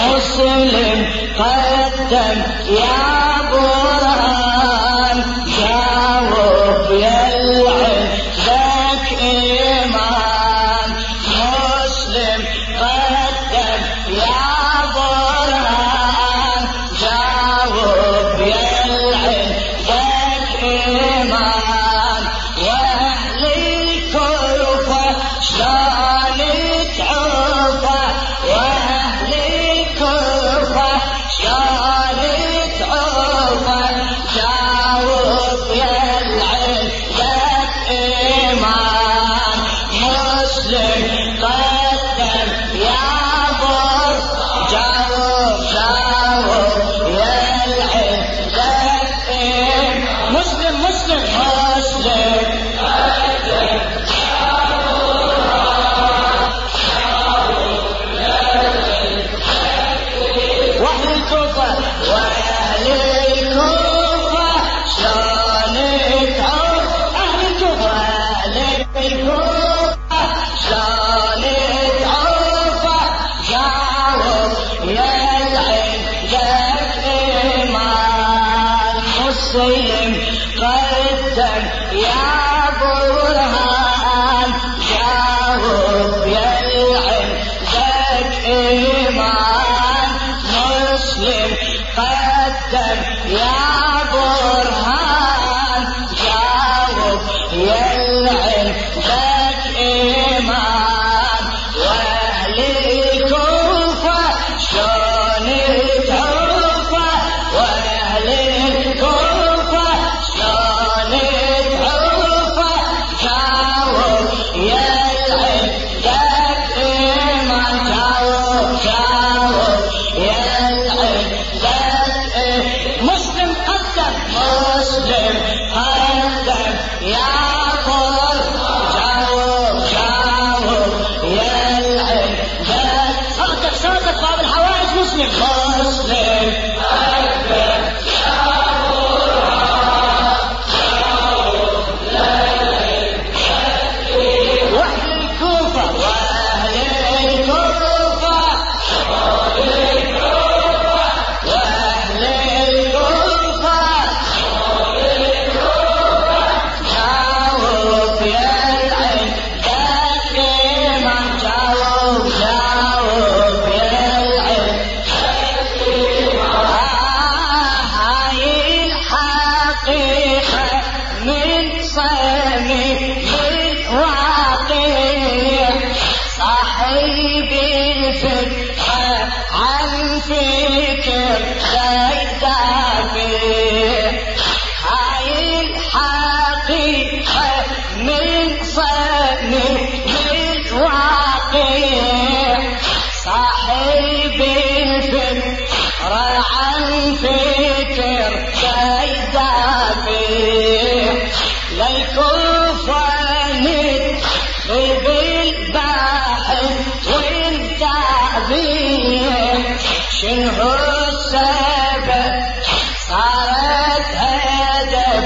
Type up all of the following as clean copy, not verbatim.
مسلم قدم يا برهان جاوب يا العين ذاك إيمان مسلم قدم يا برهان جاوب يا العين ذاك إيمان وأهل الكوفة شلون تعوفة وأهل الكوفة شلون تعوفة جاوب يا العين ذاك إيمان مسلم قدم يا بر جاوب يا العين ذاك إيمان مسلم مسلم قدم يا برهان جاوب يا العين ذاك إيمان مسلم قدم يا برهان جاوب يا العين ذاك إيمان وأهل الكوفة شلون تعوفة وأهل الكوفة شلون تعوفة جاوب يا العين ذاك إيمان جاوب يا العين ذاك مسلم قدم يا بر جاوب يا العين ذاك صوتك باب الحوائج مسلم عن فكر سيدافع هاي الحقيقة من صميم الواقع صاحب الفكر عن فكر سيدافع للكوفة بالباحث والتعبير شنو السبب صارت هدف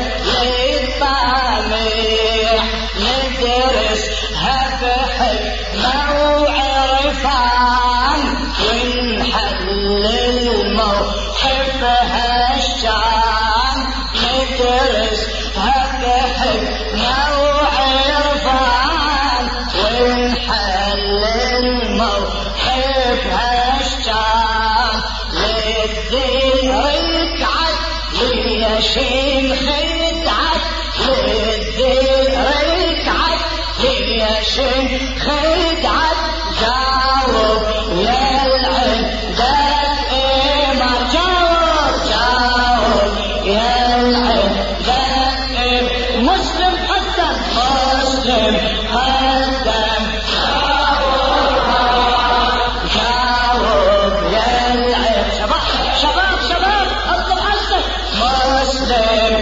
للطامح ندرسها بحكمة وعرفان ونحل الموقف هالشان ندرسها بحكمة وعرفان ونحل الموقف هالشان للدين ركعت ليشين خدعت للدين ركعت ليشين خدعت جاوب يا العين ذاك إيمان جاوب يا العين ذاك مسلم قدم جاوب يا العين شباب اطلب حسك مسلم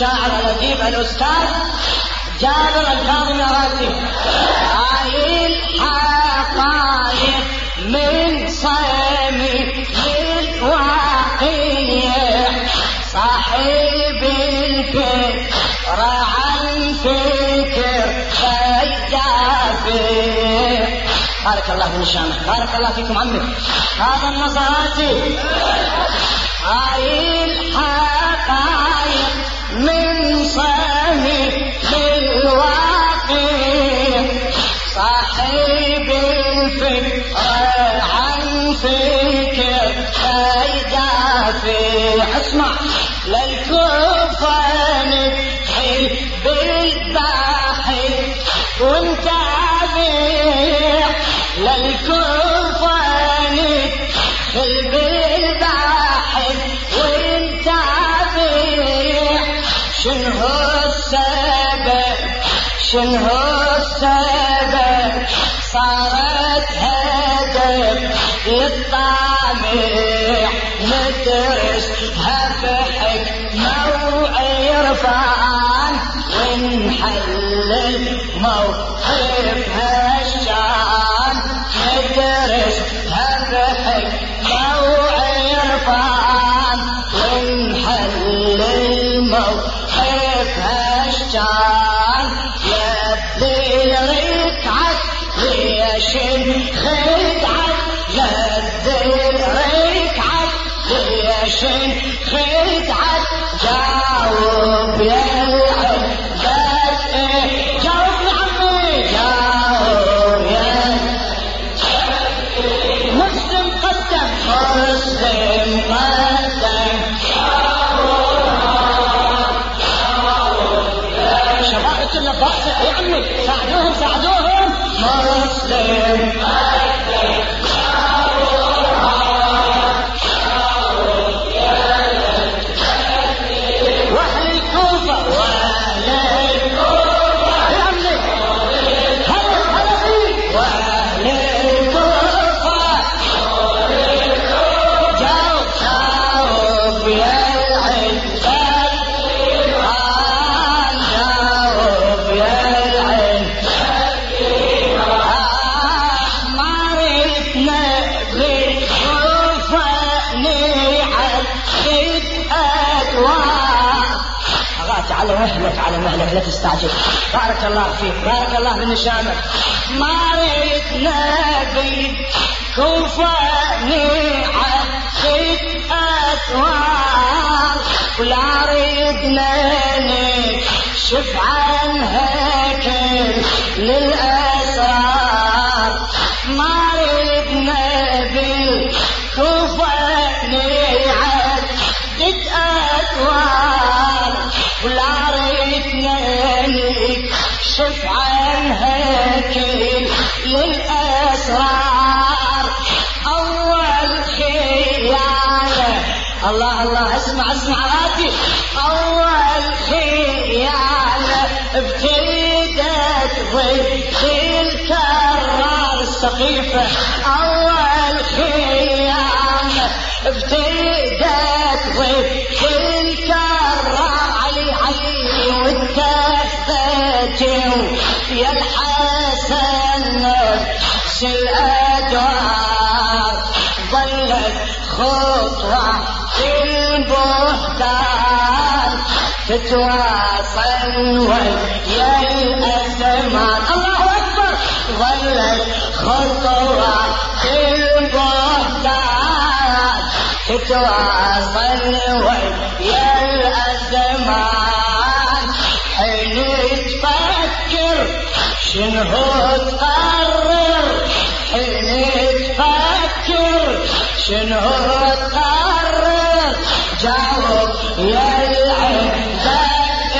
الشاعر الأديب الأستاذ جابر الكاظمي الرازي. هاي الحقائق من صميم الواقع صاحب الفكرة عن فكر فيدافع. بارك الله في نشامه، بارك الله فيكم عمي. هذا النصراتي. هاي الحقائق من صميم الواقع صاحب الفكرة عن فكر فيدافع. اسمع للكوفة نبحي بالباحث ونتابع، للكوفة ندخل بالباحث ونتابع. شنو السبب شنو السبب صارت هدف للطامع ندرسها بحكمة وعرفان ونحلل موقفها الشان. ندرسها بحكمة وعرفان ونحلل موقفها الشان. لذي ركعت ليش خدعت، لذي ركعت ليش خدعت. جاوب يا العباد جاوب يا عمي جاوب يا مسلم قدم مسلم قدم. شباب كلنا باسط يا عمي ساعدوهم ساعدوهم. مسلم قدم واهل الكوفة واهل الكوفة يا عمي هلا هلا فيك. واهل الكوفة جاوب جاوب يا العباد جاوب يا العباد. ما ريتنا بالكوفة نعد أدوار. أغاتي على مهلك على مهلك لا تستعجل. بارك الله فيك بارك الله من نشامك. ما ريتنا بالكوفة نعد أدوار ولا ريدنا نكشف عنها كل الأسرار. ما ريدنا بالكوفة نعد أدوار ولا ريدنا نكشف عنها كل الأسرار. أول خيانة الله الله اسمع اسمع غادي. أول خيانة ابتدت ضد الكرار السقيفة. أول خيانة ابتدت ضد الكرار. علي علي والتفتوا يا الحسن نفس الأدوار. ظلت خطوة في البهتان تتواصل ويا الأزمان. الله أكبر. ظلت خطوة في البهتان تتواصل ويا الأزمان. حين تفكر شنو تقرر، حين تفكر شنو تقرر. جاوب يا العباد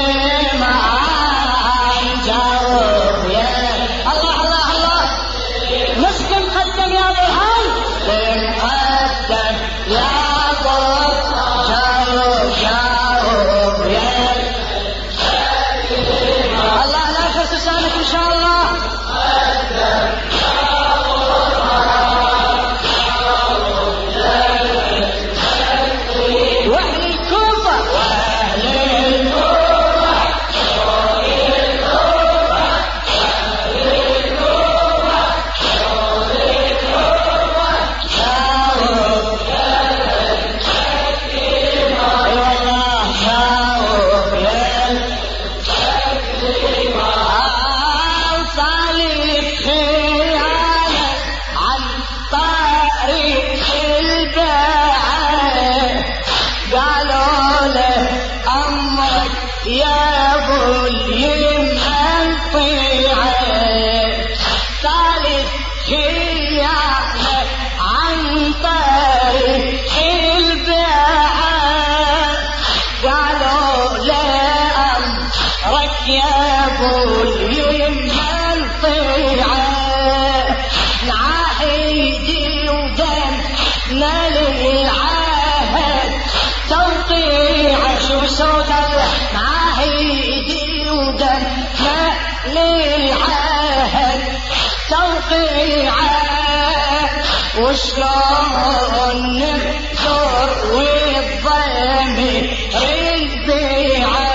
إيمان جاوب يا الله الله الله. مسلم قدم يا برهان قدم يا ضر. جاوب جاوب يا الله لا يخلص لسانك إن شاء الله. واهل الكوفة البيعة قالوا له أمرك يا أبو اليمن طيعة ثالث جيانا عن طريق البيعة قالوا له أمرك يا أبو اليمن طيعة نعايدي ودمنا للعهد توقيعة شو سودا نعايدي ودمنا للعهد توقيعة وشلون نذكر والضمير البيعة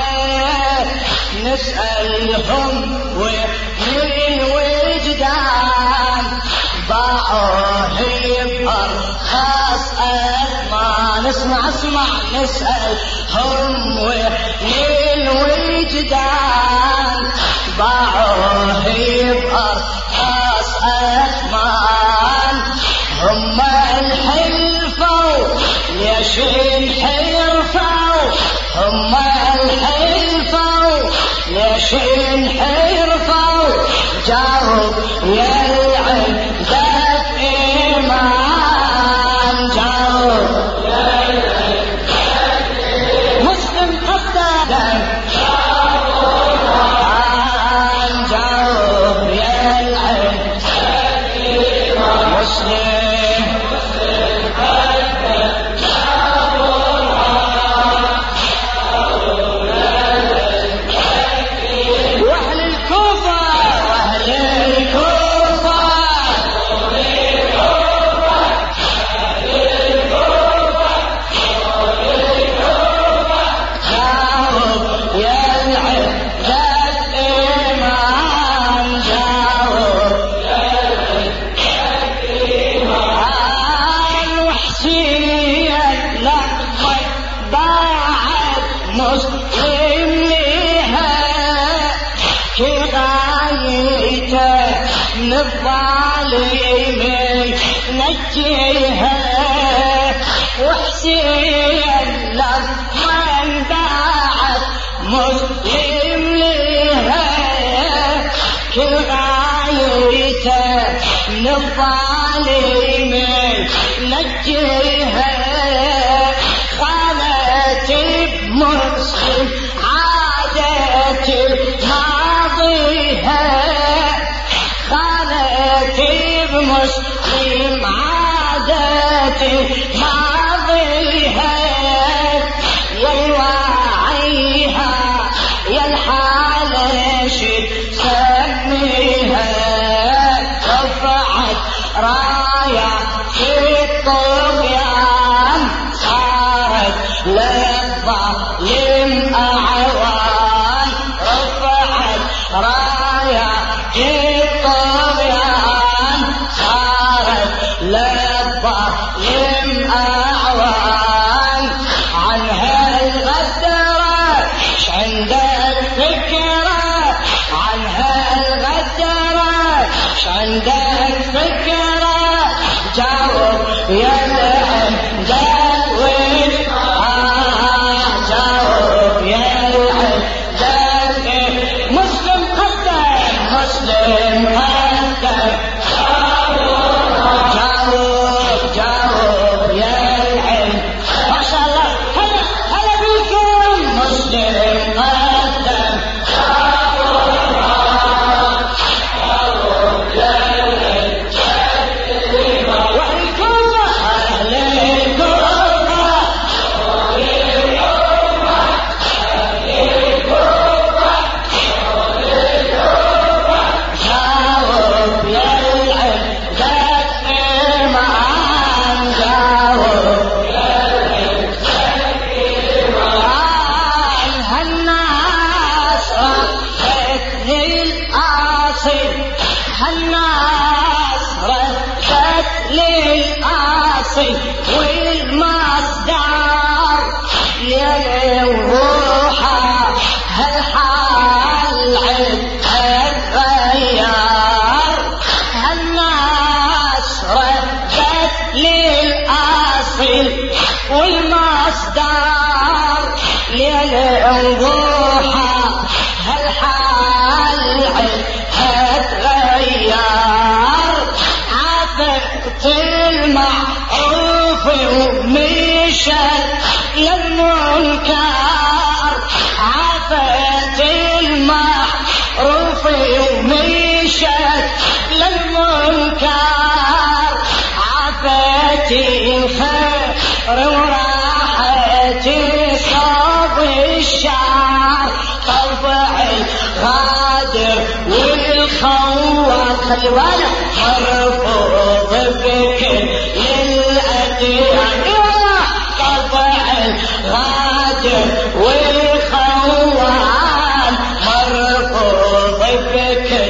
نسألهم ومن وجدان باعوه بأرخص أثمان اسمع نسألهم ومن وجدان باعوه بأرخص أثمان هم الحلفوا ليش انحرفوا هم الحلفوا ليش انحرفوا جاوب يا العدة إيمان جاوب يا العدة مسلم قدام جاوب يا العدة مسلم مسلم لها كغايته من الظالمين نجيها وحسين لمن باعت مسلم لها كغايته من الظالمين نجيها خانت بمسلم عادت ماضيها خانت بمسلم عادت ماضيها يا الواعيها يا الحالة شد سميها رفعت راية في الطغيان صارت للظالم أعوان رفعت راية في الطغيان صارت للظالم أعوان عنها الغدرة عندك فكرة عنها الغدرة عندك فكرة جاوب يا العمدان وين جاوب يا العمدان مسلم قدم مسلم قدم جاوب يا العلم ما شاء الله هلا بكم مسلم قدم هالناس ردت للقاصي والمصدر يلي وروحه هالحال عدها تغير هالناس ردت للقاصي الأصيل والمصدر ليل وضحى هالحال هتغير عافت المعروف ومشت للمنكر عافت المعروف ومشت للمنكر عافت الخير وراحت صوب الشعر طبع الغادر والخوار خلي بالك مرفوض بكل للأديان طبع الغادر والخوار مرفوض بكل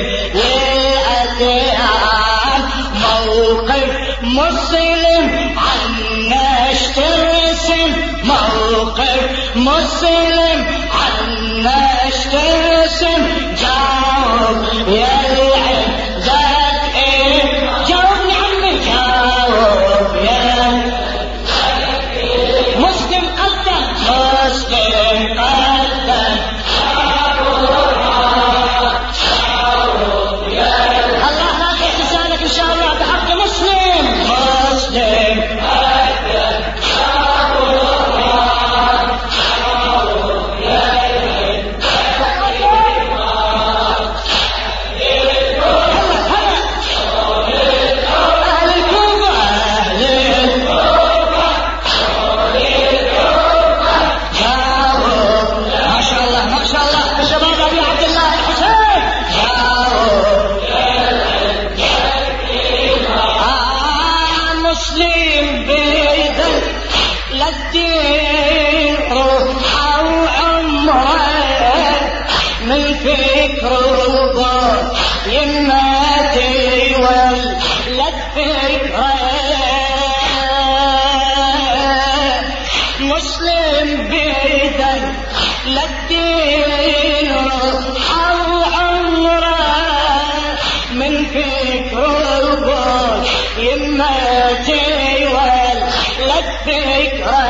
للأديان موقف مسلم عناش ترسم موقف مسلم عناش ترسم جاوب يا العين ذات ايه جاوبني عمي جاوب يا مسلم قدم مسلم قدم الله لا تحسانك ان شاء الله بحق مسلم مسلم مسلم بيدك للدين أو عمره من فكر البر يمتي ولد فكره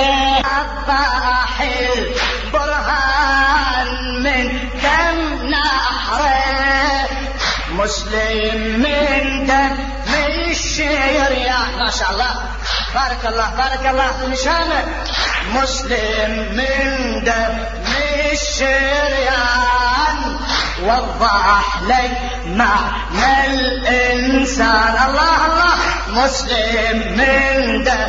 أضاحي البرهان من دم نحره مسلم من دم الشريعة ما شاء الله بارك الله بارك الله في نشانك مسلم من دم الشريان وضح لك معنى الإنسان الله الله مسلم من دم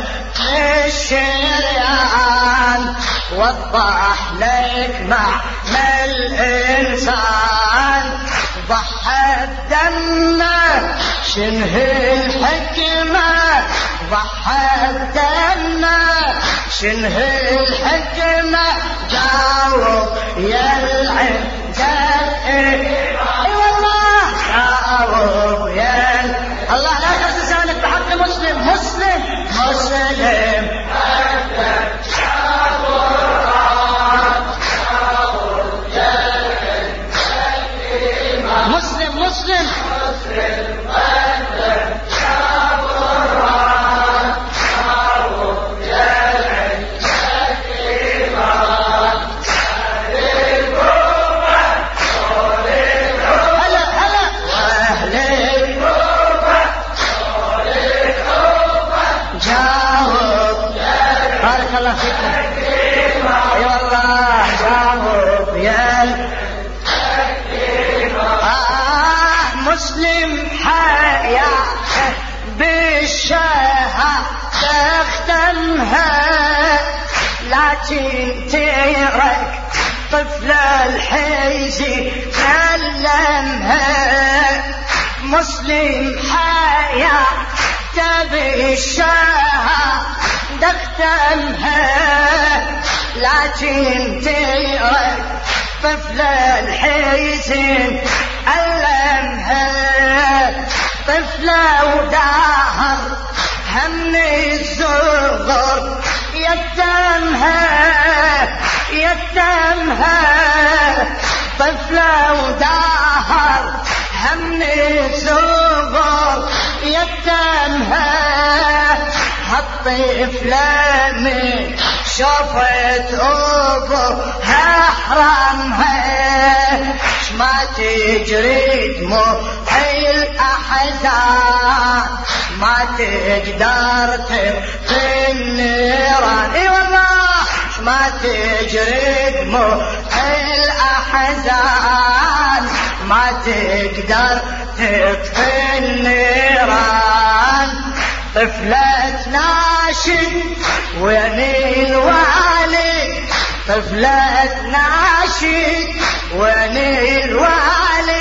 الشريان وضح لك معنى الإنسان ضحى دمه شنه الحكمة ضحى دمه شنه الحكمة جاوب يا العين اي والله جاوب يا الله لا تنسى لسانك بحق مسلم مسلم مسلم مسلم مسلم الله فيكم اي والله جاوب يا مسلم حياته بالشهادة تختمها لكن ترك طفل الحيزي كلمها مسلم حياته بالشهادة تختمها لكن ترك طفل الحزن علمها طفلة ودهر هم الزغر يتمها طفلة ودهر هم الزغر يتمها الطفلة من شفت أبوها حرمها ما تجري دموع الأحزان ما تقدر تطفي النيران اي والله ما تجري دموع الأحزان ما تقدر تطفي النيران طفلة ناشد وين الوالد طفلة ناشد وين الوالد